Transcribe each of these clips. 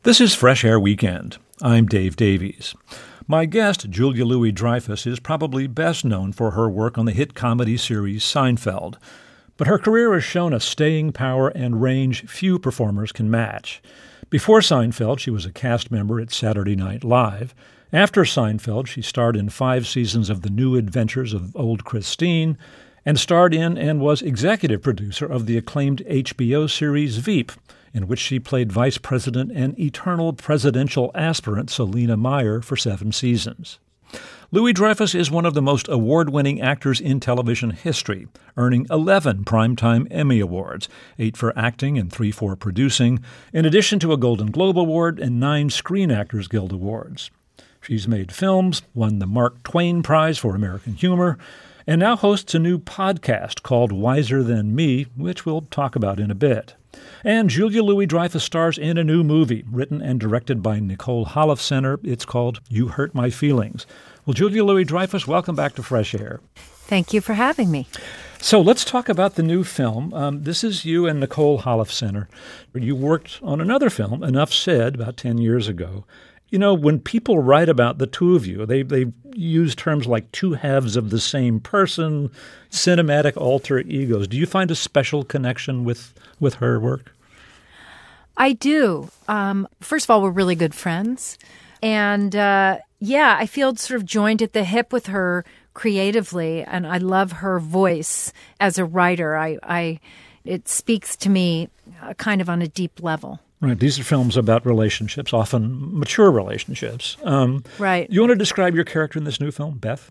This is Fresh Air Weekend. I'm Dave Davies. My guest, Julia Louis-Dreyfus, is probably best known for her work on the hit comedy series Seinfeld. But her career has shown a staying power and range few performers can match. Before Seinfeld, she was a cast member at Saturday Night Live. After Seinfeld, she starred in 5 seasons of The New Adventures of Old Christine, and starred in and was executive producer of the acclaimed HBO series Veep, in which she played Vice President and eternal presidential aspirant Selina Meyer for 7 seasons. Louis-Dreyfus is one of the most award-winning actors in television history, earning 11 Primetime Emmy Awards, 8 for acting and 3 for producing, in addition to a Golden Globe Award and 9 Screen Actors Guild Awards. She's made films, won the Mark Twain Prize for American Humor, and now hosts a new podcast called Wiser Than Me, which we'll talk about in a bit. And Julia Louis-Dreyfus stars in a new movie written and directed by Nicole Holofcener. It's called You Hurt My Feelings. Well, Julia Louis-Dreyfus, welcome back to Fresh Air. Thank you for having me. So let's talk about the new film. This is you and Nicole Holofcener. You worked on another film, Enough Said, about 10 years ago. You know, when people write about the two of you, they use terms like two halves of the same person, cinematic alter egos. Do you find a special connection with her work? I do. First of all, we're really good friends. And I feel sort of joined at the hip with her creatively, and I love her voice as a writer. It speaks to me kind of on a deep level. Right. These are films about relationships, often mature relationships. Right. You want to describe your character in this new film, Beth?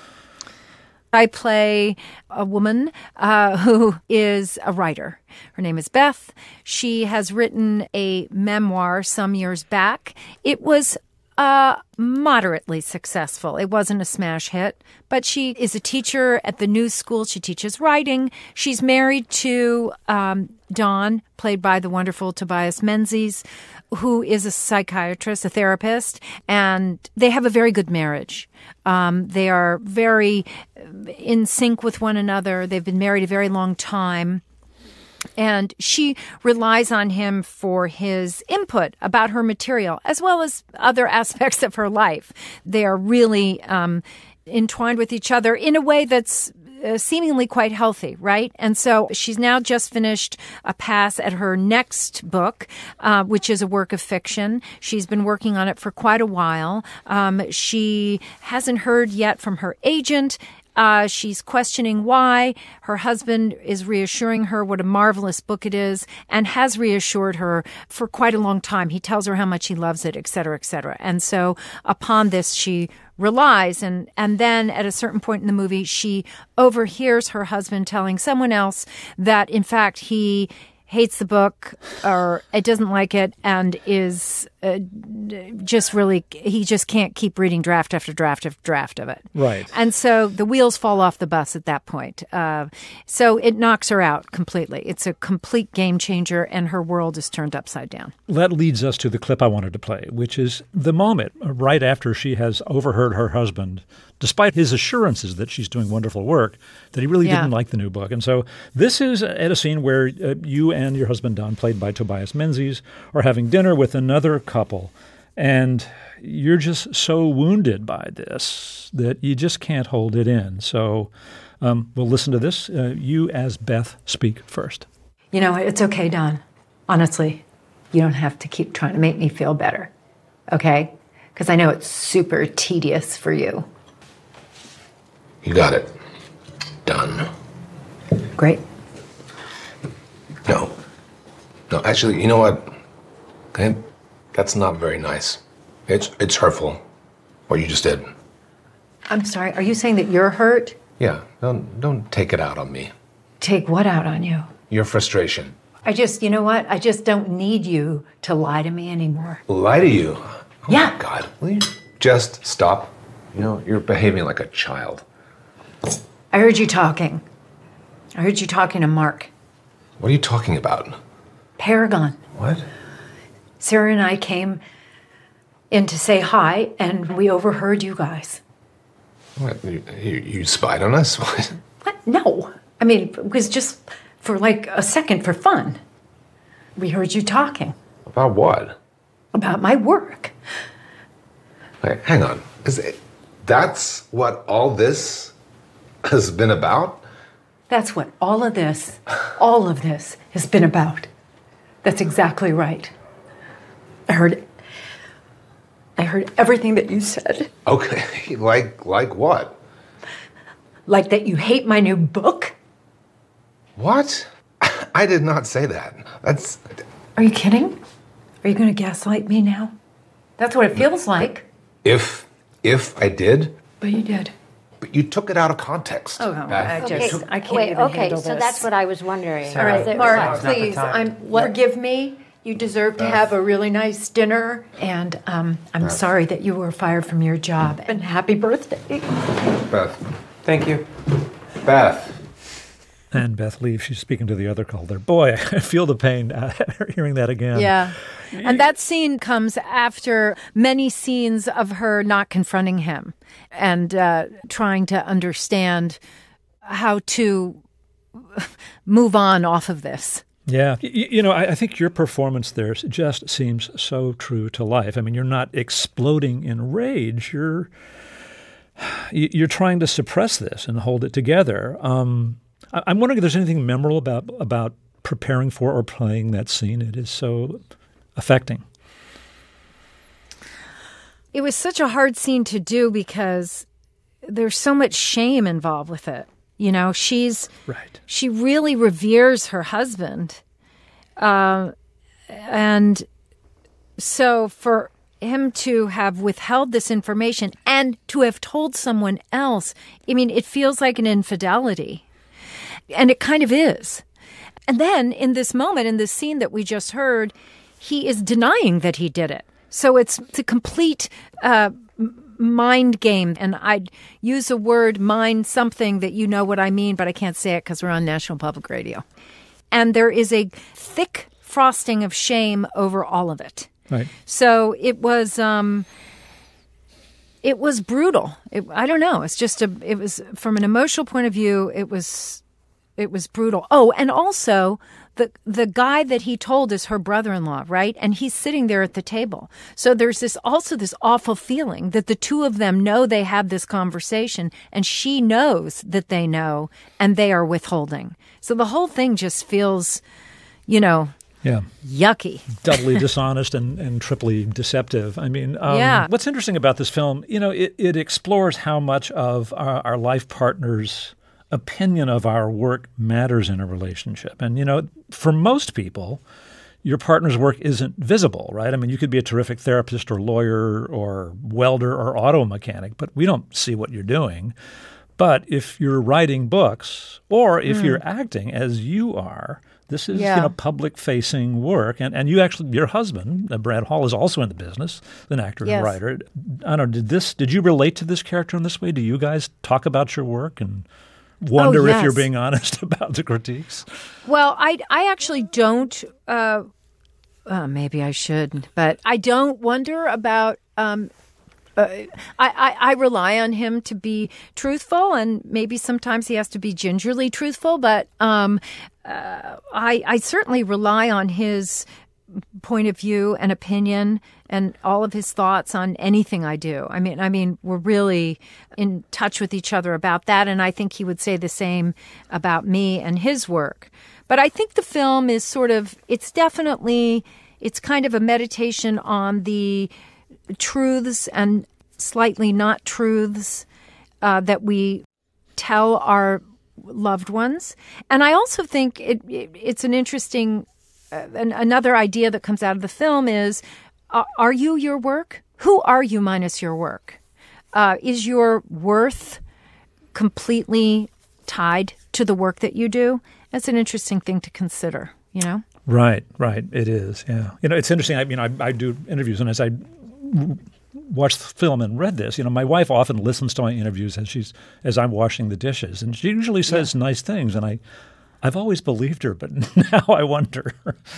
I play a woman who is a writer. Her name is Beth. She has written a memoir some years back. It was moderately successful. It wasn't a smash hit, but she is a teacher at the New School. She teaches writing. She's married to Don, played by the wonderful Tobias Menzies, who is a psychiatrist, a therapist, and they have a very good marriage. They are very in sync with one another. They've been married a very long time. And she relies on him for his input about her material, as well as other aspects of her life. They are really entwined with each other in a way that's seemingly quite healthy, right? And so she's now just finished a pass at her next book, which is a work of fiction. She's been working on it for quite a while. She hasn't heard yet from her agent. She's questioning why. Her husband is reassuring her what a marvelous book it is and has reassured her for quite a long time. He tells her how much he loves it, et cetera, et cetera. And so upon this, she relies. And then at a certain point in the movie, she overhears her husband telling someone else that, in fact, he hates the book or it doesn't like it and is he just can't keep reading draft after draft after draft of it. Right. And so the wheels fall off the bus at that point. So it knocks her out completely. It's a complete game changer and her world is turned upside down. That leads us to the clip I wanted to play, which is the moment right after she has overheard her husband, despite his assurances that she's doing wonderful work, that he really didn't like the new book. And so this is at a scene where you and your husband, Don, played by Tobias Menzies, are having dinner with another couple. And you're just so wounded by this that you just can't hold it in. So we'll listen to this. You as Beth speak first. You know, it's okay, Don. Honestly, you don't have to keep trying to make me feel better, okay? Because I know it's super tedious for you. You got it. Done. Great. No, actually, you know what? Okay, that's not very nice. It's hurtful, what you just did. I'm sorry, are you saying that you're hurt? Yeah, don't take it out on me. Take what out on you? Your frustration. You know what? I just don't need you to lie to me anymore. Lie to you? Oh Yeah. My God, will you just stop? You know, you're behaving like a child. I heard you talking. I heard you talking to Mark. What are you talking about? Paragon. What? Sarah and I came in to say hi, and we overheard you guys. What? You spied on us? What? What? No. I mean, it was just for like a second for fun. We heard you talking. About what? About my work. Wait, hang on. That's what all this has been about? That's what all of this has been about. That's exactly right. I heard everything that you said. Okay, like what? Like that you hate my new book? What? I did not say that. That's... Are you kidding? Are you going to gaslight me now? That's what it feels like. If I did? But you did. But you took it out of context. Oh, I can't Wait, even okay, handle so this. that's what I was wondering. All right, Is it- Mark, please, forgive me. You deserve to have a really nice dinner, and I'm sorry that you were fired from your job. And happy birthday. Beth. Thank you. Beth. And Beth leaves. She's speaking to the other caller. Boy, I feel the pain hearing that again. Yeah. And that scene comes after many scenes of her not confronting him and trying to understand how to move on off of this. Yeah. I think your performance there just seems so true to life. I mean, you're not exploding in rage. You're trying to suppress this and hold it together. I'm wondering if there's anything memorable about preparing for or playing that scene. It is so affecting. It was such a hard scene to do because there's so much shame involved with it. She really reveres her husband. And so for him to have withheld this information and to have told someone else, I mean, it feels like an infidelity. And it kind of is. And then in this moment, in this scene that we just heard, he is denying that he did it. So it's a complete mind game. And I'd use a word, mind something that you know what I mean, but I can't say it because we're on National Public Radio. And there is a thick frosting of shame over all of it. Right. So it was brutal. I don't know. It was from an emotional point of view, it was brutal. Oh, and also the guy that he told is her brother-in-law, right? And he's sitting there at the table. So there's this awful feeling that the two of them know they have this conversation and she knows that they know and they are withholding. So the whole thing just feels, yucky. Doubly dishonest and triply deceptive. I mean, what's interesting about this film, it explores how much of our life partner's opinion of our work matters in a relationship. And, for most people, your partner's work isn't visible, right? I mean, you could be a terrific therapist or lawyer or welder or auto mechanic, but we don't see what you're doing. But if you're writing books or if you're acting as you are, this is public-facing work. And you actually, your husband, Brad Hall, is also in the business, an actor and writer. I don't know, did you relate to this character in this way? Do you guys talk about your work and wonder if you're being honest about the critiques? Well, I actually don't. Maybe I should, but I don't wonder about. I rely on him to be truthful, and maybe sometimes he has to be gingerly truthful. But I certainly rely on his point of view and opinion and all of his thoughts on anything I do. I mean, we're really in touch with each other about that, and I think he would say the same about me and his work. But I think the film is it's kind of a meditation on the truths and slightly not truths that we tell our loved ones. And I also think it's an interesting another idea that comes out of the film is, are you your work? Who are you minus your work? Is your worth completely tied to the work that you do? That's an interesting thing to consider, Right. It is, yeah. It's interesting. I do interviews, and as I watched the film and read this, my wife often listens to my interviews as I'm washing the dishes, and she usually says nice things, and I've always believed her, but now I wonder.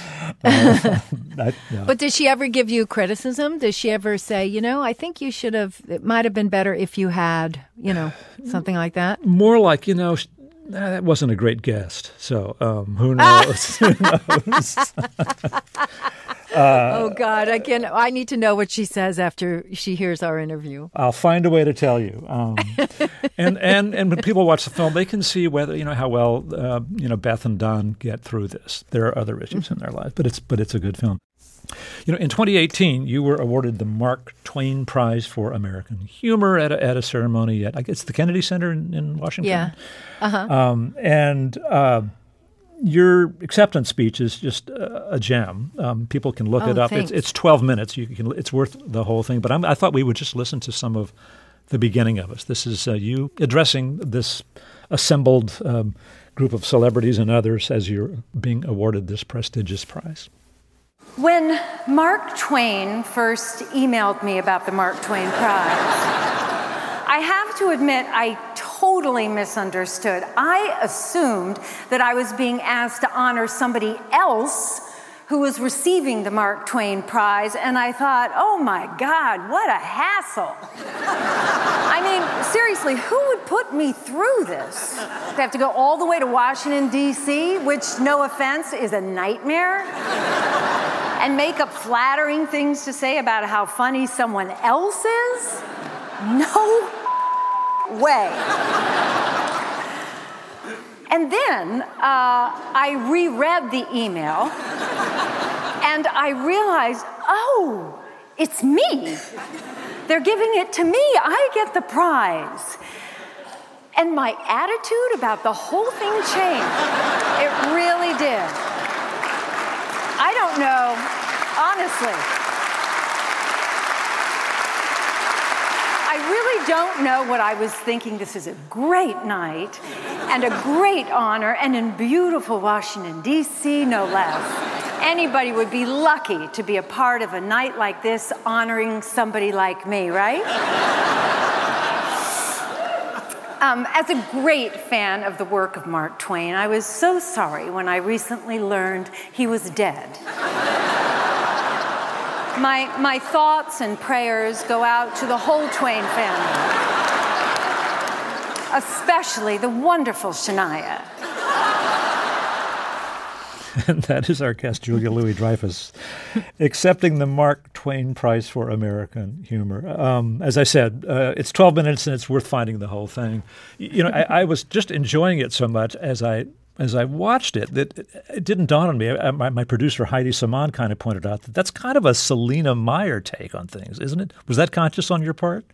But does she ever give you criticism? Does she ever say, I think you should have, it might have been better if you had, something like that? More like, that wasn't a great guest. So who knows? Who knows? Oh, God, I need to know what she says after she hears our interview. I'll find a way to tell you. And when people watch the film, they can see whether, how well, Beth and Don get through this. There are other issues in their lives, but it's a good film. In 2018, you were awarded the Mark Twain Prize for American Humor at a ceremony at, I guess, the Kennedy Center in Washington. Yeah. Uh-huh. Your acceptance speech is just a gem. People can look it up. Thanks. It's 12 minutes. It's worth the whole thing. But I thought we would just listen to some of the beginning of it. This is you addressing this assembled group of celebrities and others as you're being awarded this prestigious prize. When Mark Twain first emailed me about the Mark Twain Prize, I have to admit I totally misunderstood. I assumed that I was being asked to honor somebody else who was receiving the Mark Twain Prize, and I thought, oh my God, what a hassle. I mean, seriously, who would put me through this? To have to go all the way to Washington, D.C., which, no offense, is a nightmare? And make up flattering things to say about how funny someone else is? No way. And then I reread the email, and I realized, oh, it's me. They're giving it to me. I get the prize. And my attitude about the whole thing changed. It really did. I don't know, honestly. I really don't know what I was thinking. This is a great night and a great honor, and in beautiful Washington, D.C., no less. Anybody would be lucky to be a part of a night like this honoring somebody like me, right? As a great fan of the work of Mark Twain, I was so sorry when I recently learned he was dead. My thoughts and prayers go out to the whole Twain family, especially the wonderful Shania. And that is our guest, Julia Louis-Dreyfus, accepting the Mark Twain Prize for American Humor. As I said, it's 12 minutes and it's worth finding the whole thing. I was just enjoying it so much as I watched it that it didn't dawn on me. My producer, Heidi Saman, kind of pointed out that that's kind of a Selina Meyer take on things, isn't it? Was that conscious on your part?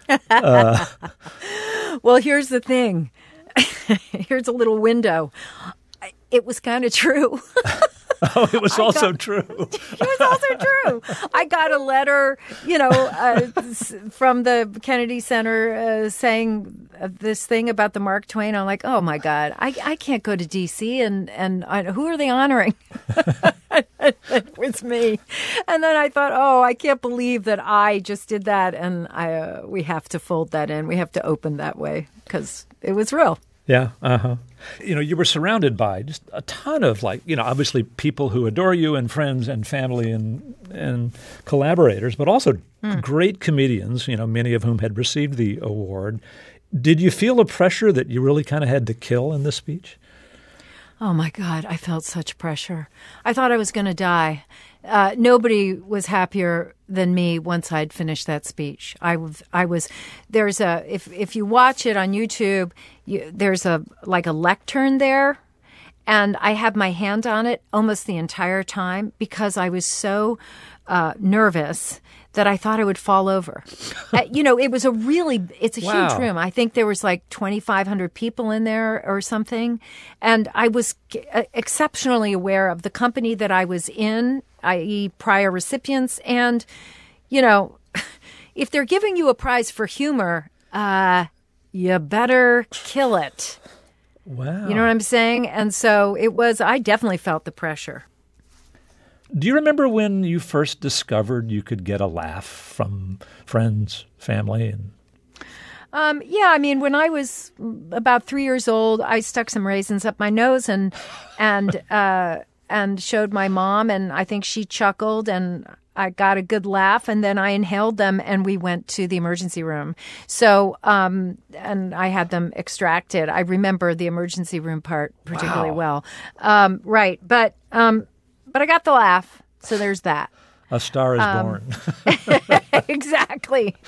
Well, here's the thing. Here's a little window. It was kind of true. Oh, it was also true. It was also true. I got a letter, from the Kennedy Center saying this thing about the Mark Twain. I'm like, oh my God, I can't go to D.C. and who are they honoring? It was me. And then I thought, oh, I can't believe that I just did that, and we have to fold that in. We have to open that way because it was real. Yeah. Uh-huh. You were surrounded by just a ton of obviously people who adore you and friends and family and collaborators, but also great comedians, many of whom had received the award. Did you feel a pressure that you really kind of had to kill in this speech? Oh, my God. I felt such pressure. I thought I was going to die. Nobody was happier than me once I'd finished that speech. If you watch it on YouTube, there's a lectern there, and I had my hand on it almost the entire time because I was so nervous that I thought I would fall over. It was it's a huge room. I think there was 2,500 people in there or something. And I was exceptionally aware of the company that I was in, i.e. prior recipients. And, if they're giving you a prize for humor, you better kill it. Wow. You know what I'm saying? And so I definitely felt the pressure. Do you remember when you first discovered you could get a laugh from friends, family? When I was about 3 years old, I stuck some raisins up my nose and showed my mom, and I think she chuckled, and I got a good laugh, and then I inhaled them, and we went to the emergency room. So, and I had them extracted. I remember the emergency room part particularly well. Right, but I got the laugh, So there's that. A Star is Born. Exactly.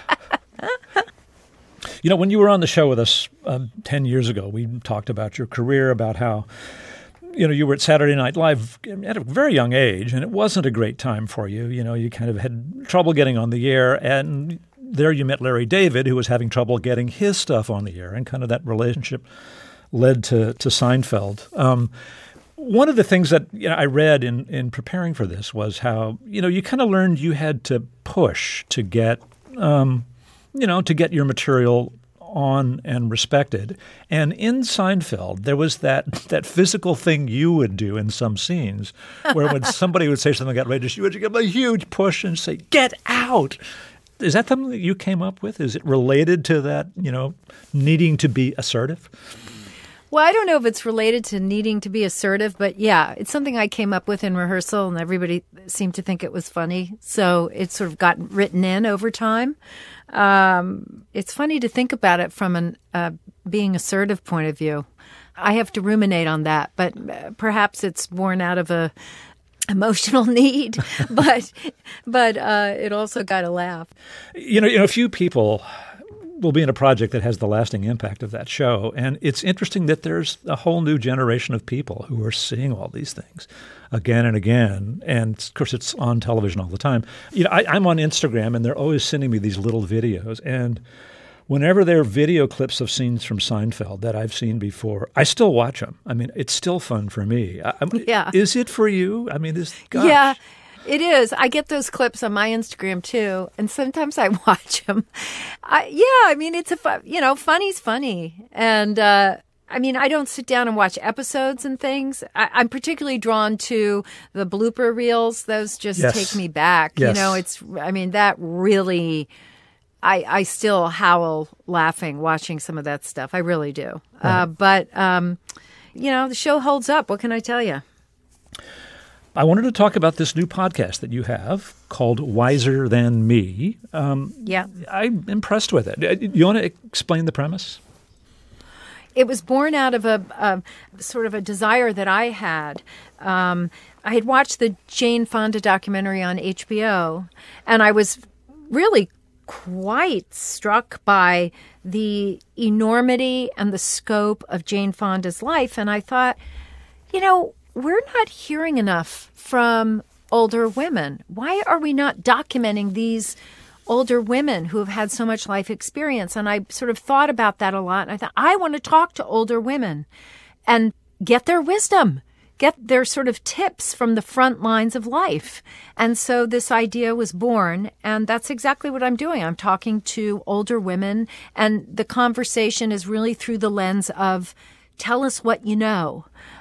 You know, when you were on the show with us 10 years ago, we talked about your career, about how, you know, you were at Saturday Night Live at a very young age, and it wasn't a great time for you. You know, you kind of had trouble getting on the air, and there you met Larry David, who was having trouble getting his stuff on the air, and kind of that relationship led to Seinfeld. One of the things that I read in preparing for this was how, you kind of learned you had to push to get, to get your material on and respected. And in Seinfeld, there was that physical thing you would do in some scenes where when somebody would say something outrageous, you would give them a huge push and say, "Get out." Is that something that you came up with? Is it related to that, needing to be assertive? Well, I don't know if it's related to needing to be assertive, but yeah, it's something I came up with in rehearsal and everybody seemed to think it was funny. So it sort of got written in over time. It's funny to think about it from an being assertive point of view. I have to ruminate on that, but perhaps it's born out of a emotional need, but it also got a laugh. A few people will be in a project that has the lasting impact of that show. And it's interesting that there's a whole new generation of people who are seeing all these things again and again. And of course, it's on television all the time. I'm on Instagram and they're always sending me these little videos. And whenever there are video clips of scenes from Seinfeld that I've seen before, I still watch them. I mean, it's still fun for me. Yeah. Is it for you? I mean, gosh. Yeah. It is. I get those clips on my Instagram too, and sometimes I watch them. It's funny's funny, and I don't sit down and watch episodes and things. I'm particularly drawn to the blooper reels; those just take me back. Yes. That really. I still howl laughing watching some of that stuff. I really do. Right. But the show holds up. What can I tell you? I wanted to talk about this new podcast that you have called Wiser Than Me. Yeah. I'm impressed with it. You want to explain the premise? It was born out of a sort of a desire that I had. I had watched the Jane Fonda documentary on HBO, and I was really quite struck by the enormity and the scope of Jane Fonda's life. And I thought, we're not hearing enough from older women. Why are we not documenting these older women who have had so much life experience? And I sort of thought about that a lot. And I thought, I want to talk to older women and get their wisdom, get their sort of tips from the front lines of life. And so this idea was born, and that's exactly what I'm doing. I'm talking to older women, and the conversation is really through the lens of, tell us what you know.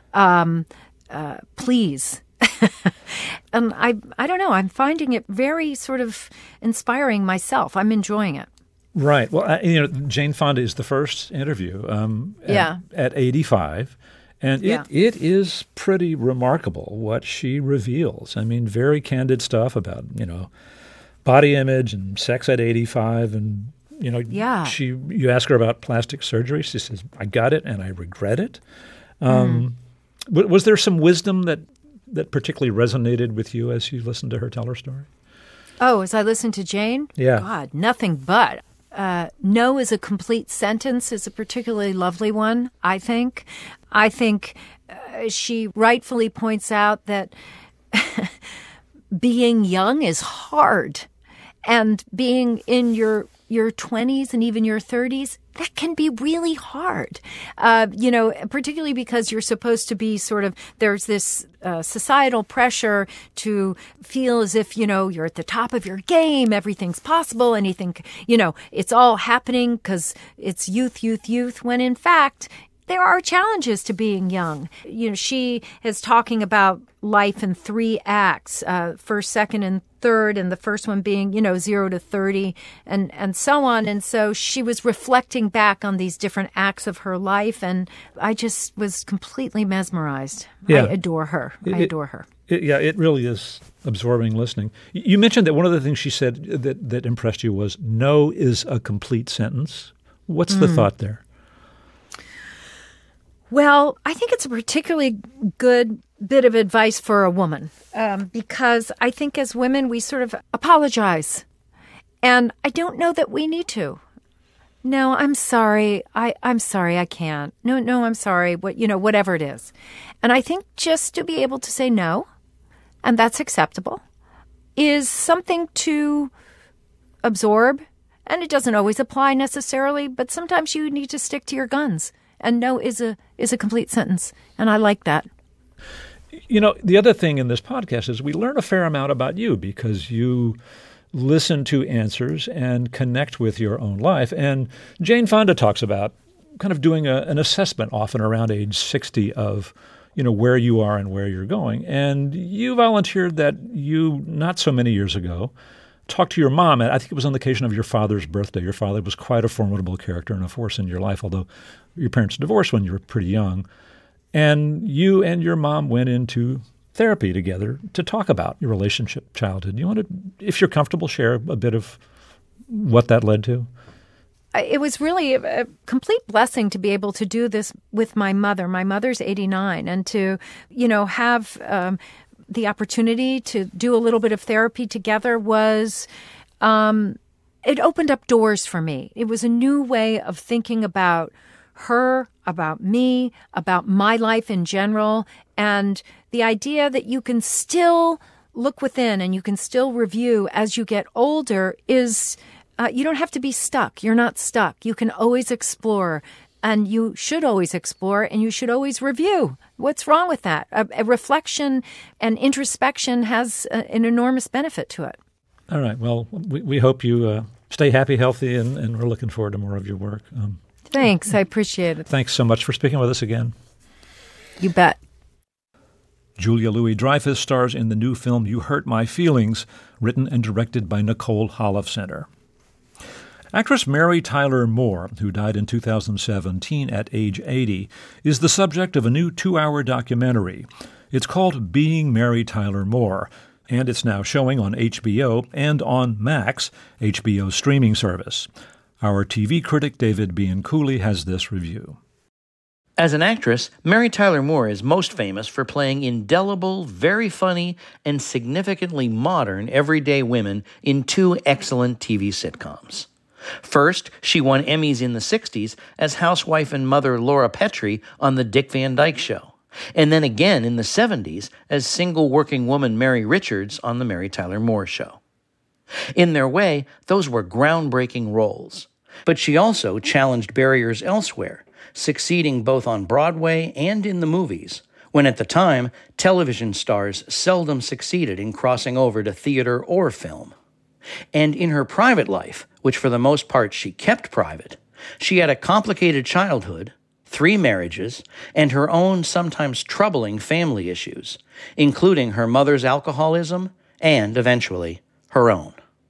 Please. And I don't know, I'm finding it very sort of inspiring myself. I'm enjoying it. Right. Well, Jane Fonda is the first interview at 85. And it is pretty remarkable what she reveals. I mean, very candid stuff about, body image and sex at 85. And, you ask her about plastic surgery. She says, I got it and I regret it. Was there some wisdom that particularly resonated with you as you listened to her tell her story? Oh, as I listened to Jane? Yeah. God, nothing but. No is a complete sentence is a particularly lovely one, I think. I think she rightfully points out that being young is hard. And being in your 20s and even your 30s, that can be really hard, particularly because you're supposed to be there's this societal pressure to feel as if, you're at the top of your game, everything's possible, anything, it's all happening because it's youth, when in fact, there are challenges to being young. She is talking about life in 3 acts, first, second, and third, and the first one being, 0 to 30 and so on. And so she was reflecting back on these different acts of her life, and I just was completely mesmerized. Yeah. I adore her. It really is absorbing listening. You mentioned that one of the things she said that impressed you was no is a complete sentence. What's the thought there? Well, I think it's a particularly good bit of advice for a woman, because I think as women, we sort of apologize. And I don't know that we need to. No, I'm sorry. I'm sorry, I can't. No, I'm sorry. Whatever it is. And I think just to be able to say no, and that's acceptable, is something to absorb. And it doesn't always apply necessarily, but sometimes you need to stick to your guns. And no is a complete sentence. And I like that. The other thing in this podcast is we learn a fair amount about you because you listen to answers and connect with your own life. And Jane Fonda talks about kind of doing an assessment often around age 60 of, where you are and where you're going. And you volunteered that you, not so many years ago, talked to your mom. I think it was on the occasion of your father's birthday. Your father was quite a formidable character and a force in your life, although your parents divorced when you were pretty young. And you and your mom went into therapy together to talk about your relationship, childhood. You want to, if you're comfortable, share a bit of what that led to? It was really a complete blessing to be able to do this with my mother. My mother's 89, and to, have the opportunity to do a little bit of therapy together was, it opened up doors for me. It was a new way of thinking about her, about me, about my life in general, and the idea that you can still look within and you can still review as you get older is you don't have to be stuck. You're not stuck. You can always explore, and you should always explore, and you should always review. What's wrong with that? A reflection and introspection has an enormous benefit to it. All right. Well, we hope you stay happy, healthy, and we're looking forward to more of your work. Thanks. I appreciate it. Thanks so much for speaking with us again. You bet. Julia Louis-Dreyfus stars in the new film You Hurt My Feelings, written and directed by Nicole Holofcener. Actress Mary Tyler Moore, who died in 2017 at age 80, is the subject of a new 2-hour documentary. It's called Being Mary Tyler Moore, and it's now showing on HBO and on Max, HBO's streaming service. Our TV critic David Bianculli has this review. As an actress, Mary Tyler Moore is most famous for playing indelible, very funny, and significantly modern everyday women in 2 excellent TV sitcoms. First, she won Emmys in the 60s as housewife and mother Laura Petrie on The Dick Van Dyke Show, and then again in the 70s as single working woman Mary Richards on The Mary Tyler Moore Show. In their way, those were groundbreaking roles, but she also challenged barriers elsewhere, succeeding both on Broadway and in the movies, when at the time, television stars seldom succeeded in crossing over to theater or film. And in her private life, which for the most part she kept private, she had a complicated childhood, 3 marriages, and her own sometimes troubling family issues, including her mother's alcoholism and, eventually, her own.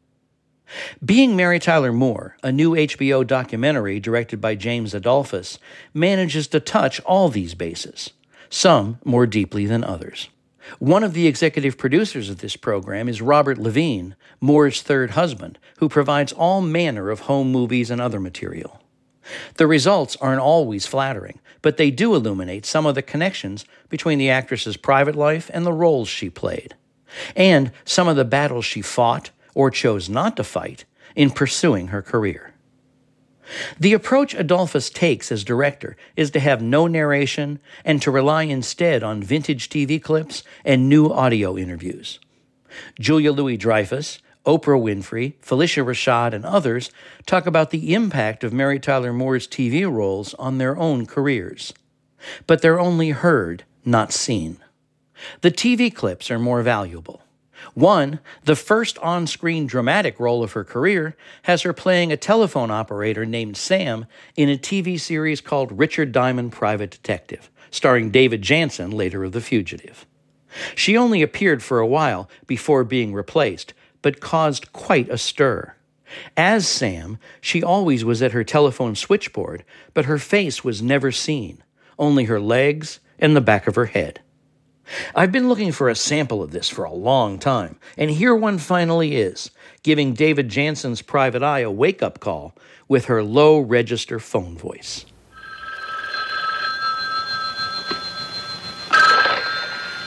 Being Mary Tyler Moore, a new HBO documentary directed by James Adolphus, manages to touch all these bases, some more deeply than others. One of the executive producers of this program is Robert Levine, Moore's third husband, who provides all manner of home movies and other material. The results aren't always flattering, but they do illuminate some of the connections between the actress's private life and the roles she played, and some of the battles she fought or chose not to fight in pursuing her career. The approach Adolphus takes as director is to have no narration and to rely instead on vintage TV clips and new audio interviews. Julia Louis-Dreyfus, Oprah Winfrey, Phylicia Rashad, and others talk about the impact of Mary Tyler Moore's TV roles on their own careers. But they're only heard, not seen. The TV clips are more valuable. One, the first on-screen dramatic role of her career, has her playing a telephone operator named Sam in a TV series called Richard Diamond Private Detective, starring David Janssen, later of The Fugitive. She only appeared for a while before being replaced, but caused quite a stir. As Sam, she always was at her telephone switchboard, but her face was never seen, only her legs and the back of her head. I've been looking for a sample of this for a long time, and here one finally is, giving David Janssen's private eye a wake-up call with her low-register phone voice.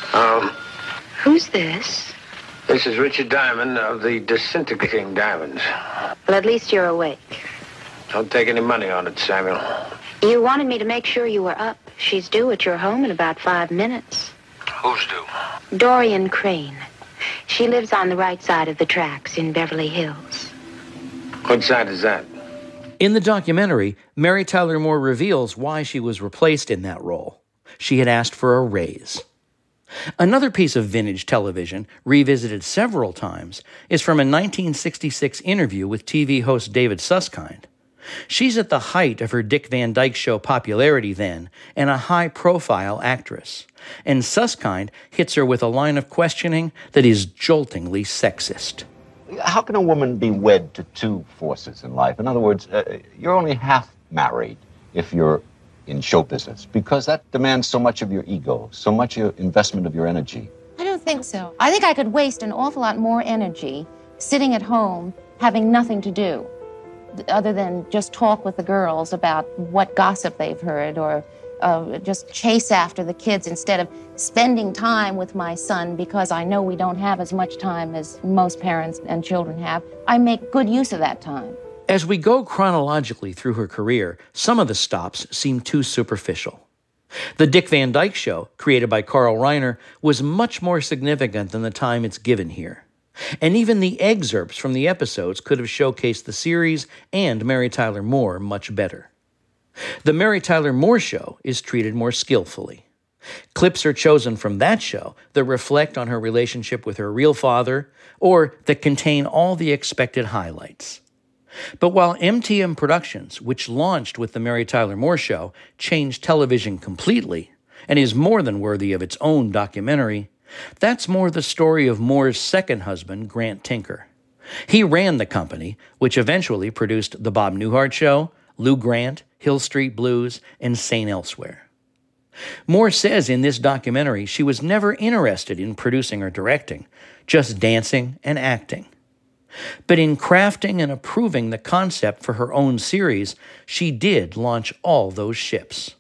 Who's this? This is Richard Diamond of the Disintegrating Diamonds. Well, at least you're awake. Don't take any money on it, Samuel. You wanted me to make sure you were up. She's due at your home in about 5 minutes. Who's due? Dorian Crane. She lives on the right side of the tracks in Beverly Hills. What side is that? In the documentary, Mary Tyler Moore reveals why she was replaced in that role. She had asked for a raise. Another piece of vintage television, revisited several times, is from a 1966 interview with TV host David Susskind. She's at the height of her Dick Van Dyke Show popularity then, and a high-profile actress. And Susskind hits her with a line of questioning that is joltingly sexist. How can a woman be wed to two forces in life? In other words, you're only half married if you're in show business, because that demands so much of your ego, so much of your investment of your energy. I don't think so. I think I could waste an awful lot more energy sitting at home having nothing to do other than just talk with the girls about what gossip they've heard, or just chase after the kids instead of spending time with my son, because I know we don't have as much time as most parents and children have. I make good use of that time. As we go chronologically through her career, some of the stops seem too superficial. The Dick Van Dyke Show, created by Carl Reiner, was much more significant than the time it's given here. And even the excerpts from the episodes could have showcased the series and Mary Tyler Moore much better. The Mary Tyler Moore Show is treated more skillfully. Clips are chosen from that show that reflect on her relationship with her real father, or that contain all the expected highlights. But while MTM Productions, which launched with the Mary Tyler Moore Show, changed television completely, and is more than worthy of its own documentary, that's more the story of Moore's second husband, Grant Tinker. He ran the company, which eventually produced The Bob Newhart Show, Lou Grant, Hill Street Blues, and St. Elsewhere. Moore says in this documentary she was never interested in producing or directing, just dancing and acting. But in crafting and approving the concept for her own series, she did launch all those ships.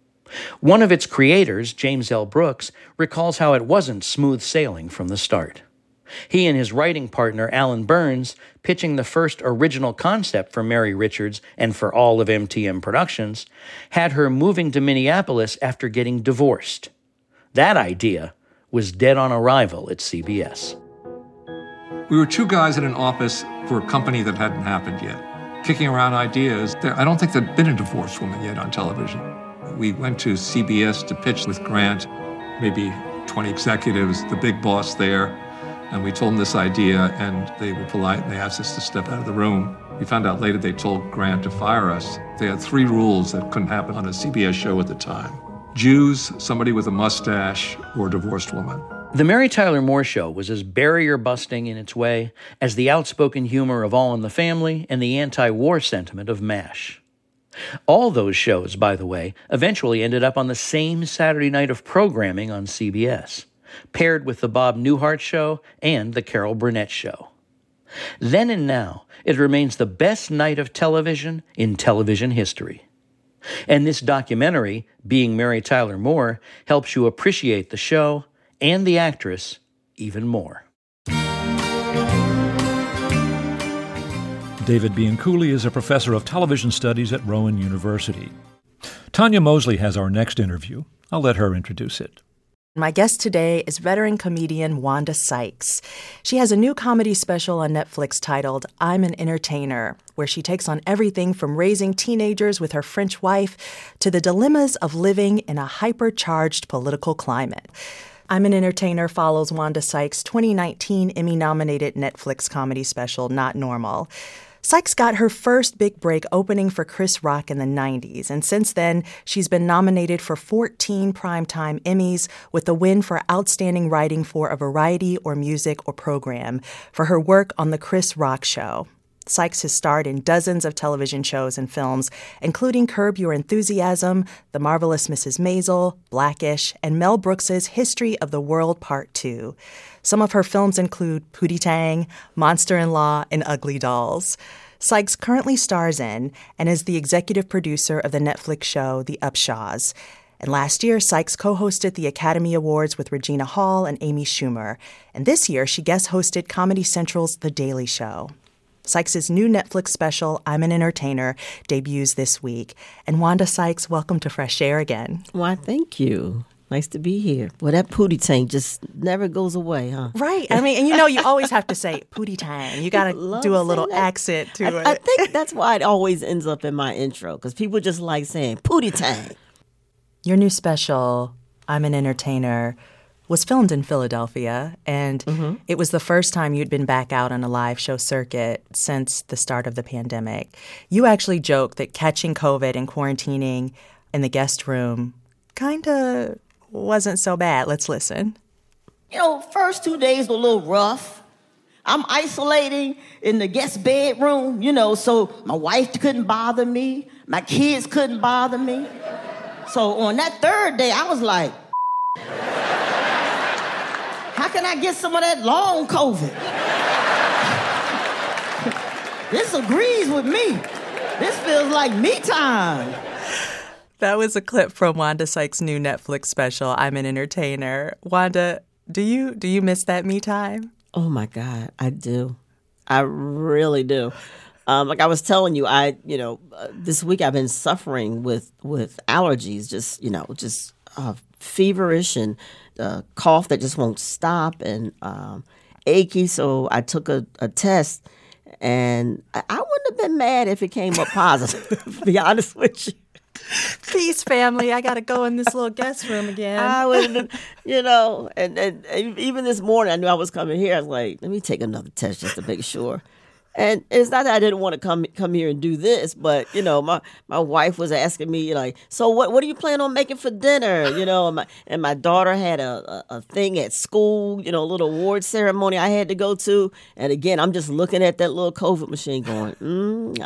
One of its creators, James L. Brooks, recalls how it wasn't smooth sailing from the start. He and his writing partner, Alan Burns, pitching the first original concept for Mary Richards and for all of MTM Productions, had her moving to Minneapolis after getting divorced. That idea was dead on arrival at CBS. We were two guys in an office for a company that hadn't happened yet, kicking around ideas. I don't think there'd been a divorced woman yet on television. We went to CBS to pitch with Grant, maybe 20 executives, the big boss there, and we told them this idea, and they were polite, and they asked us to step out of the room. We found out later they told Grant to fire us. They had 3 rules that couldn't happen on a CBS show at the time: Jews, somebody with a mustache, or a divorced woman. The Mary Tyler Moore Show was as barrier-busting in its way as the outspoken humor of All in the Family and the anti-war sentiment of MASH. All those shows, by the way, eventually ended up on the same Saturday night of programming on CBS, paired with the Bob Newhart Show and the Carol Burnett Show. Then and now, it remains the best night of television in television history. And this documentary, Being Mary Tyler Moore, helps you appreciate the show and the actress even more. David Bianculli is a professor of television studies at Rowan University. Tanya Mosley has our next interview. I'll let her introduce it. My guest today is veteran comedian Wanda Sykes. She has a new comedy special on Netflix titled I'm an Entertainer, where she takes on everything from raising teenagers with her French wife to the dilemmas of living in a hypercharged political climate. I'm an Entertainer follows Wanda Sykes' 2019 Emmy-nominated Netflix comedy special, Not Normal. Sykes got her first big break opening for Chris Rock in the 90s, and since then, she's been nominated for 14 Primetime Emmys, with a win for Outstanding Writing for a Variety or Music or Program for her work on The Chris Rock Show. Sykes has starred in dozens of television shows and films, including Curb Your Enthusiasm, The Marvelous Mrs. Maisel, Blackish, and Mel Brooks's History of the World Part 2. Some of her films include Pootie Tang, Monster-in-Law, and Ugly Dolls. Sykes currently stars in and is the executive producer of the Netflix show The Upshaws. And last year, Sykes co-hosted the Academy Awards with Regina Hall and Amy Schumer. And this year, she guest-hosted Comedy Central's The Daily Show. Sykes' new Netflix special, I'm an Entertainer, debuts this week. And Wanda Sykes, welcome to Fresh Air again. Why, thank you. Nice to be here. Well, that pootie tang just never goes away, huh? Right. I mean, and you know, you always have to say pootie tang. You got to do a little accent to it. I think that's why it always ends up in my intro, because people just like saying pootie tang. Your new special, I'm an Entertainer, was filmed in Philadelphia, and it was the first time you'd been back out on a live show circuit since the start of the pandemic. You actually joked that catching COVID and quarantining in the guest room kind of wasn't so bad. Let's listen. You know, first 2 days were a little rough. I'm isolating in the guest bedroom, you know, so my wife couldn't bother me. My kids couldn't bother me. So on that third day, I was like, how can I get some of that long COVID? This agrees with me. This feels like me time. That was a clip from Wanda Sykes' new Netflix special, I'm an Entertainer. Wanda, do you miss that me time? Oh, my God, I do. I really do. Like I was telling you, this week I've been suffering with allergies, just feverish and cough that just won't stop and achy. So I took a test, and I wouldn't have been mad if it came up positive, to be honest with you. Peace, family. I got to go in this little guest room again. I would, and even this morning I knew I was coming here. I was like, let me take another test just to make sure. And it's not that I didn't want to come here and do this, but, my wife was asking me, like, so what are you planning on making for dinner? And my daughter had a thing at school, a little award ceremony I had to go to. And again, I'm just looking at that little COVID machine going,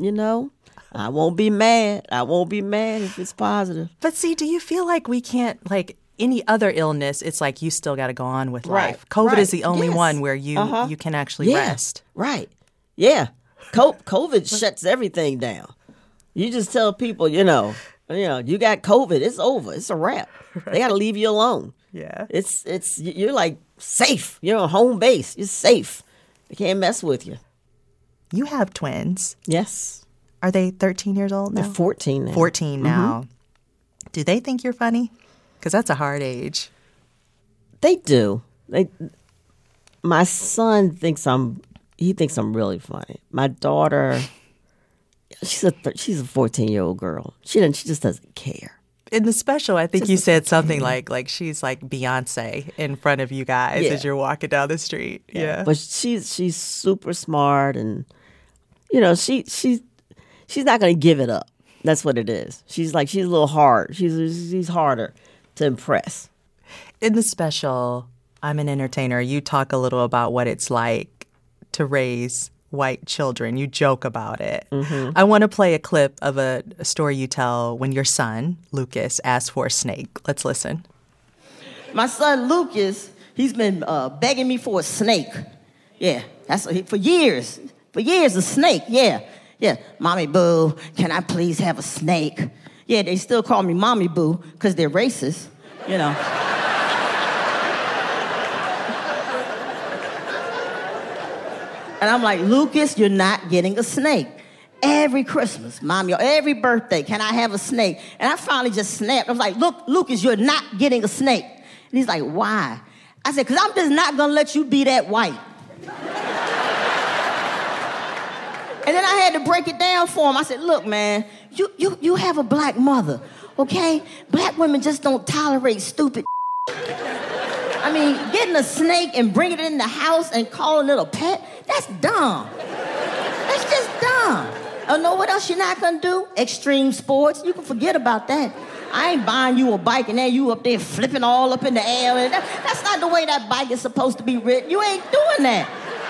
I won't be mad. I won't be mad if it's positive. But see, do you feel like we can't, like any other illness, it's like you still got to go on with life. COVID is the only one where you can actually rest. Right. Yeah, COVID shuts everything down. You just tell people, you got COVID, it's over, it's a wrap. Right. They got to leave you alone. Yeah, you're like safe. You're on home base. You're safe. They can't mess with you. You have twins. Yes. Are they 13 years old now? They're 14 now. 14 now. Do they think you're funny? Because that's a hard age. They do. My son thinks I'm really funny. My daughter, she's a 14-year-old girl. She just doesn't care. In the special, I think you said something like she's like Beyonce in front of you guys as you're walking down the street. Yeah. But she's super smart, and she's not going to give it up. That's what it is. She's a little hard. She's harder to impress. In the special, I'm an Entertainer, you talk a little about what it's like to raise white children. You joke about it. Mm-hmm. I want to play a clip of a story you tell when your son, Lucas, asked for a snake. Let's listen. My son, Lucas, he's been begging me for a snake. Yeah, that's for years. For years, a snake, yeah. Mommy Boo, can I please have a snake? Yeah, they still call me Mommy Boo because they're racist, And I'm like, Lucas, you're not getting a snake. Every Christmas, Mommy, or every birthday, can I have a snake? And I finally just snapped. I was like, look, Lucas, you're not getting a snake. And he's like, why? I said, because I'm just not going to let you be that white. And then I had to break it down for him. I said, look, man, you have a black mother, okay? Black women just don't tolerate stupid. I mean, getting a snake and bringing it in the house and calling it a pet, that's dumb. That's just dumb. Oh, know what else you're not gonna do? Extreme sports. You can forget about that. I ain't buying you a bike and then you up there flipping all up in the air. And that's not the way that bike is supposed to be ridden. You ain't doing that.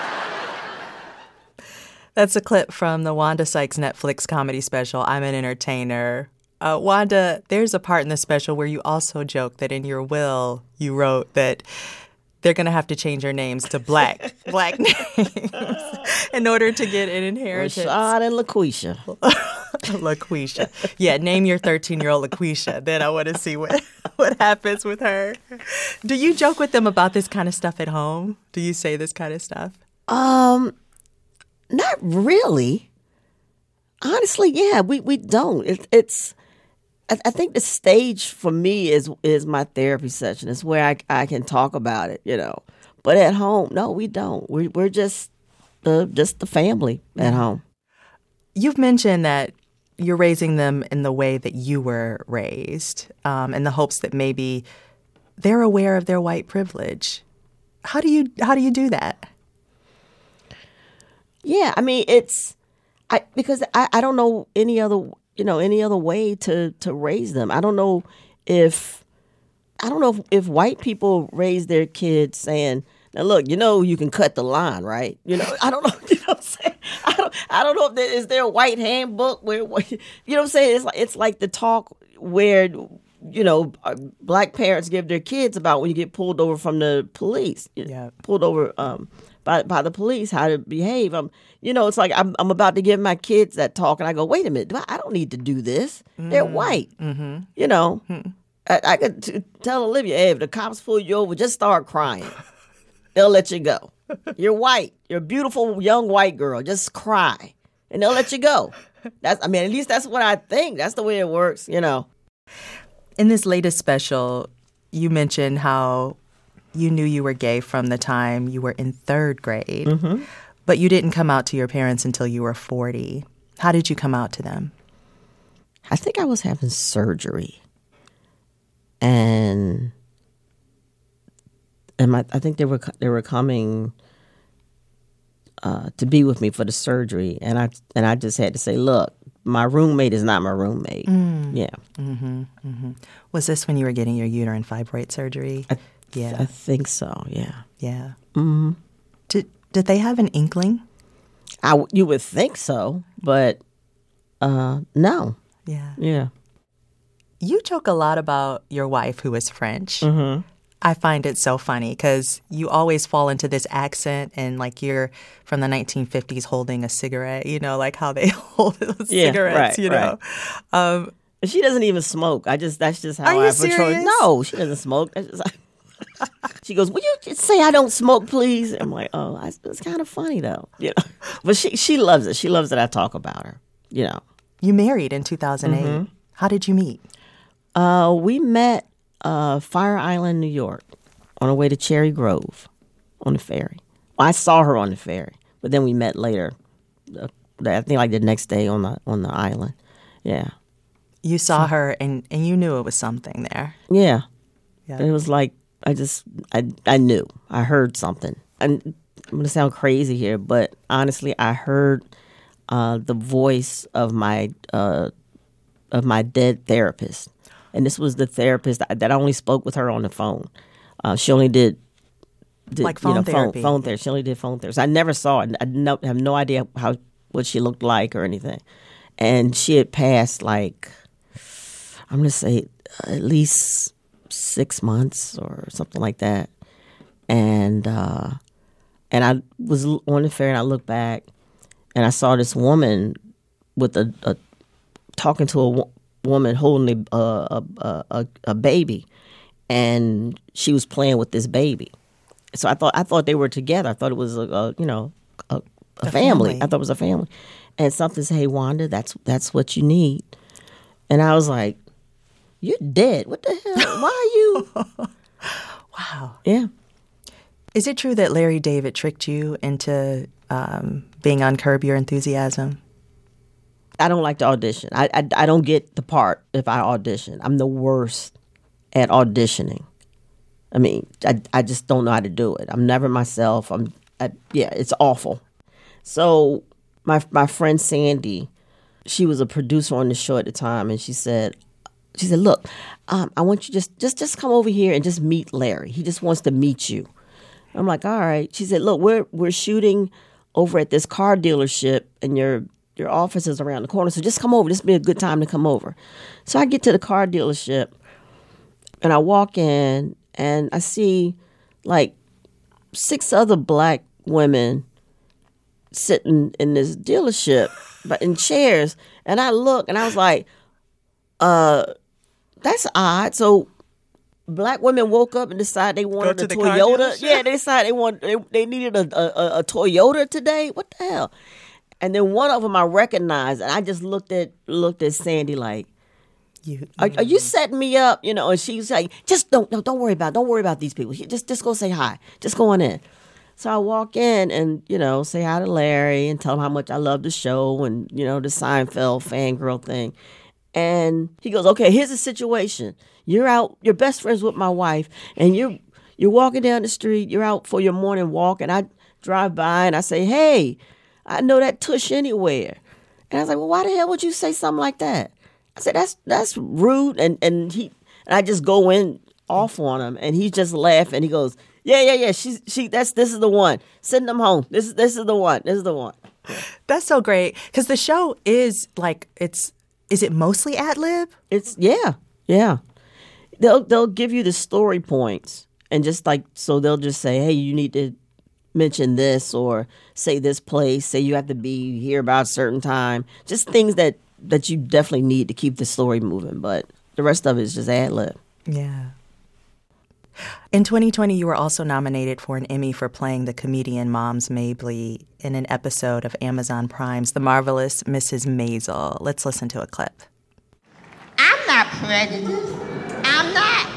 That's a clip from the Wanda Sykes Netflix comedy special, I'm an Entertainer. Wanda, there's a part in the special where you also joke that in your will you wrote that they're going to have to change your names to black names in order to get an inheritance. Rashad and LaQuisha. LaQuisha. Yeah, name your 13-year-old LaQuisha. Then I want to see what happens with her. Do you joke with them about this kind of stuff at home? Do you say this kind of stuff? Not really. Honestly, yeah, we don't. I think the stage for me is my therapy session. It's where I can talk about it, But at home, no, we don't. We're just the family at home. You've mentioned that you're raising them in the way that you were raised, in the hopes that maybe they're aware of their white privilege. How do you do that? Yeah, I mean, because I don't know any other way to raise them. I don't know if white people raise their kids saying, now look, you can cut the line, right? I don't know. You know what I'm saying? I don't know if is there a white handbook where, you know what I'm saying? It's like the talk where, black parents give their kids about when you get pulled over from the police. Yeah. Pulled over by the police, how to behave. It's like I'm about to give my kids that talk, and I go, wait a minute, I don't need to do this. They're white. Mm-hmm. I could tell Olivia, hey, if the cops pull you over, just start crying. They'll let you go. You're white. You're a beautiful young white girl. Just cry, and they'll let you go. At least that's what I think. That's the way it works, In this latest special, you mentioned how you knew you were gay from the time you were in 3rd grade, mm-hmm. but you didn't come out to your parents until you were 40. How did you come out to them? I think I was having surgery, and I think they were coming to be with me for the surgery, and I just had to say, look, my roommate is not my roommate. Yeah. Mm-hmm, mm-hmm. Was this when you were getting your uterine fibroid surgery? I think so. Yeah. Yeah. Mm-hmm. Did they have an inkling? You would think so, but no. Yeah. Yeah. You joke a lot about your wife, who is French. Mm-hmm. I find it so funny because you always fall into this accent, and like you're from the 1950s holding a cigarette, like how they hold those cigarettes, right. She doesn't even smoke. That's just how I portray. Serious? No, she doesn't smoke. She goes, "Will you just say I don't smoke, please?" I'm like, "Oh, it's kind of funny though." But she loves it. She loves that I talk about her. You married in 2008. Mm-hmm. How did you meet? We met Fire Island, New York, on our way to Cherry Grove on the ferry. Well, I saw her on the ferry, but then we met later. I think like the next day on the island. Yeah. You saw her and you knew it was something there. Yeah. It was like I knew. I heard something. And I'm gonna sound crazy here, but honestly, I heard the voice of my dead therapist. And this was the therapist that I only spoke with her on the phone. She only did like phone therapy. Phone therapy. She only did phone therapy. So I never saw it. I have no idea what she looked like or anything. And she had passed like, I'm going to say at least 6 months or something like that. And I was on the ferry and I looked back and I saw this woman with a talking to a woman holding a baby, and she was playing with this baby. So I thought they were together. I thought it was a family. I thought it was a family. And something said, "Hey, Wanda, that's what you need." And I was like, "You're dead. What the hell? Why are you?" Wow. Yeah. Is it true that Larry David tricked you into being on Curb Your Enthusiasm? I don't like to audition. I don't get the part if I audition. I'm the worst at auditioning. I mean, I just don't know how to do it. I'm never myself. It's awful. So my friend Sandy, she was a producer on the show at the time, and she said, "Look, I want you just come over here and just meet Larry. He just wants to meet you." I'm like, "All right." She said, "Look, we're shooting over at this car dealership, and your office is around the corner, so just come over. This would be a good time to come over." So I get to the car dealership, and I walk in, and I see like 6 other black women sitting in this dealership but in chairs. And I look and I was like, that's odd. So black women woke up and decided they wanted a Toyota. Yeah, they decided they needed a Toyota today. What the hell? And then one of them I recognized, and I just looked at Sandy like, are you setting me up? You know, and she was like, just don't worry about these people. Just go say hi. Just go on in. So I walk in and, you know, say hi to Larry and tell him how much I love the show and, you know, the Seinfeld fangirl thing. And he goes, okay, here's the situation. You're out, you're best friends with my wife, and you're walking down the street, you're out for your morning walk, and I drive by and I say, hey, I know that tush anywhere. And I was like, well, why the hell would you say something like that? I said, that's rude. And I just go in off on him, and he just laughed and he goes, yeah. This is the one. Send them home. This is the one. This is the one. That's so great. Because the show is like, is it mostly ad lib? It's yeah. They'll give you the story points and just like, so they'll just say, hey, you need to mention this or say this place, say you have to be here about a certain time. Just things that you definitely need to keep the story moving. But the rest of it is just ad lib. Yeah. In 2020, you were also nominated for an Emmy for playing the comedian Moms Mabley in an episode of Amazon Prime's The Marvelous Mrs. Maisel. Let's listen to a clip. I'm not prejudiced. I'm not.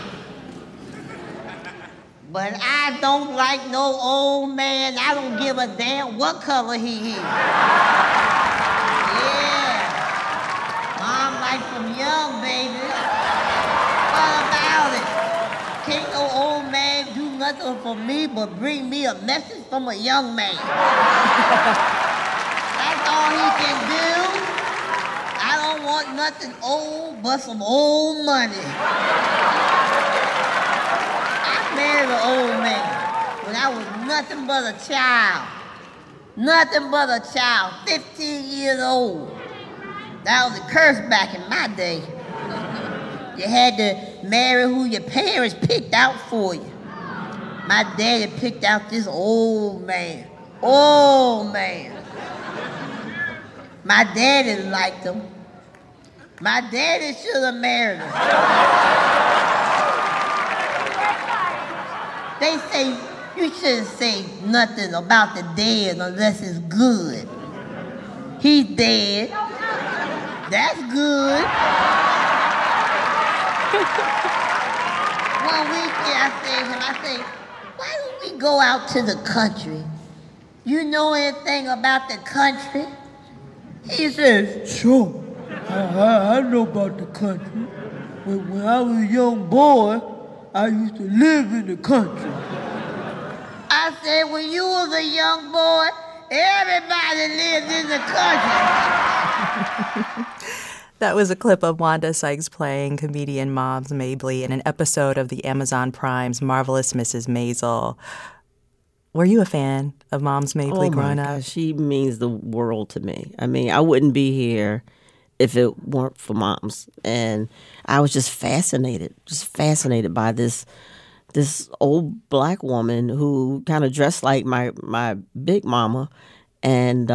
But I don't like no old man. I don't give a damn what color he is. Yeah. Mom like from young, baby. What about it? Can't no old man do nothing for me but bring me a message from a young man. That's all he can do. I don't want nothing old but some old money. I married an old man when I was nothing but a child. Nothing but a child, 15 years old. That was a curse back in my day. You had to marry who your parents picked out for you. My daddy picked out this old man. Old man. My daddy liked him. My daddy should have married him. They say you shouldn't say nothing about the dead unless it's good. He's dead. That's good. One weekend I said to him, why don't we go out to the country? You know anything about the country? He says, sure. I know about the country. When I was a young boy, I used to live in the country. I said, when you was a young boy, everybody lived in the country. That was a clip of Wanda Sykes playing comedian Moms Mabley in an episode of the Amazon Prime's Marvelous Mrs. Maisel. Were you a fan of Moms Mabley growing up? She means the world to me. I mean, I wouldn't be here if it weren't for Moms. And I was just fascinated by this old black woman who kind of dressed like my big mama. And,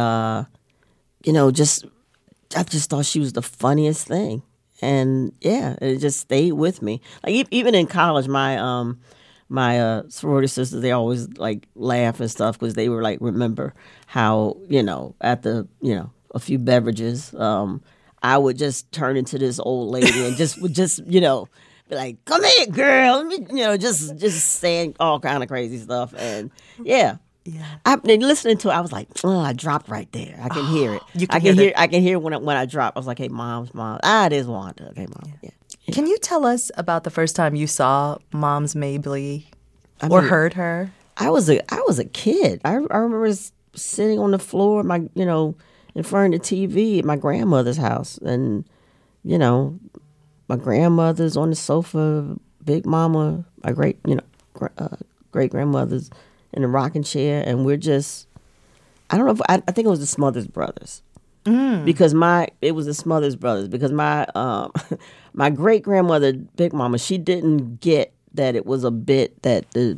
I just thought she was the funniest thing. And, yeah, it just stayed with me. Like, even in college, my sorority sisters, they always, like, laugh and stuff because they were, like, remember how, after, a few beverages, I would just turn into this old lady and just be like, come here, girl. Just saying all kind of crazy stuff. And, yeah. Listening to it, I was like, oh, I dropped right there. I can hear it. I can hear when I drop. I was like, hey, mom. It is Wanda. Okay, Mom. Yeah. Can you tell us about the first time you saw Moms Mabley or heard her? I was a kid. I remember sitting on the floor, in front of the TV at my grandmother's house, and my grandmother's on the sofa, Big Mama, my great grandmother's in a rocking chair, and we're just, I don't know if, I think it was the Smothers Brothers. Because it was the Smothers Brothers, because my my great grandmother, Big Mama, she didn't get that it was a bit that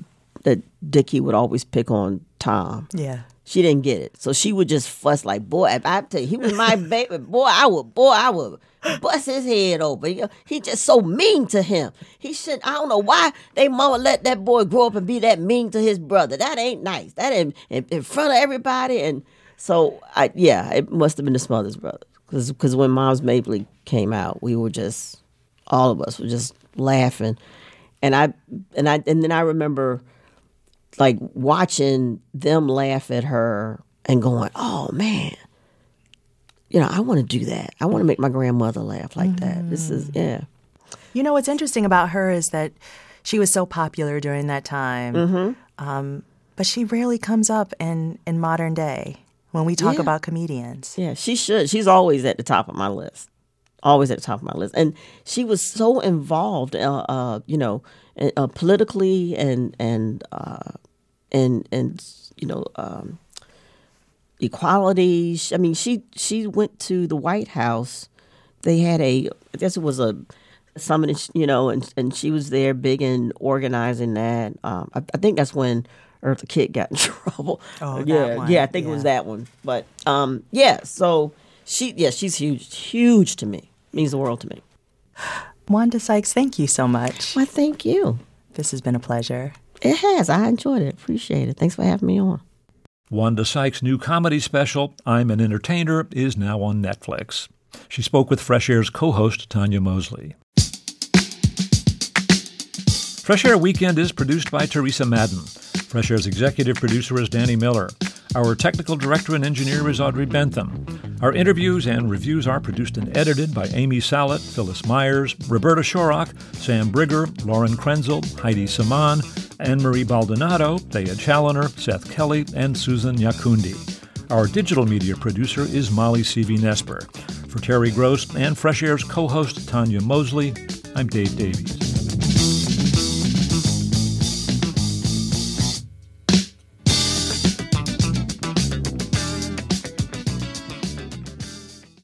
that Dickie would always pick on Tom. Yeah. She didn't get it. So she would just fuss like, boy, if I tell you, he was my baby, boy, I would bust his head open. He just so mean to him. He shouldn't, I don't know why they mama let that boy grow up and be that mean to his brother. That ain't nice. That in front of everybody. And so, it must have been the Smothers Brothers. Because when Mom's Mabley came out, we were just, all of us were just laughing. And then I remember like watching them laugh at her and going, oh man, I want to do that. I want to make my grandmother laugh like that. This is, yeah. What's interesting about her is that she was so popular during that time, but she rarely comes up in modern day when we talk about comedians. Yeah, she should. She's always at the top of my list. Always at the top of my list. And she was so involved, politically and equality. I mean, she went to the White House. They had I guess it was a summit, and she was there big in organizing that. I think that's when Eartha Kitt got in trouble. Oh, yeah, that one. Yeah, I think it was that one. But so she's huge to me. Means the world to me. Wanda Sykes, thank you so much. Well, thank you. This has been a pleasure. It has. I enjoyed it. Appreciate it. Thanks for having me on. Wanda Sykes' new comedy special, I'm an Entertainer, is now on Netflix. She spoke with Fresh Air's co-host, Tanya Mosley. Fresh Air Weekend is produced by Teresa Madden. Fresh Air's executive producer is Danny Miller. Our technical director and engineer is Audrey Bentham. Our interviews and reviews are produced and edited by Amy Salet, Phyllis Myers, Roberta Shorrock, Sam Brigger, Lauren Krenzel, Heidi Saman, Anne-Marie Baldonado, Thea Challoner, Seth Kelly, and Susan Yakundi. Our digital media producer is Molly C.V. Nesper. For Terry Gross and Fresh Air's co-host Tanya Mosley, I'm Dave Davies.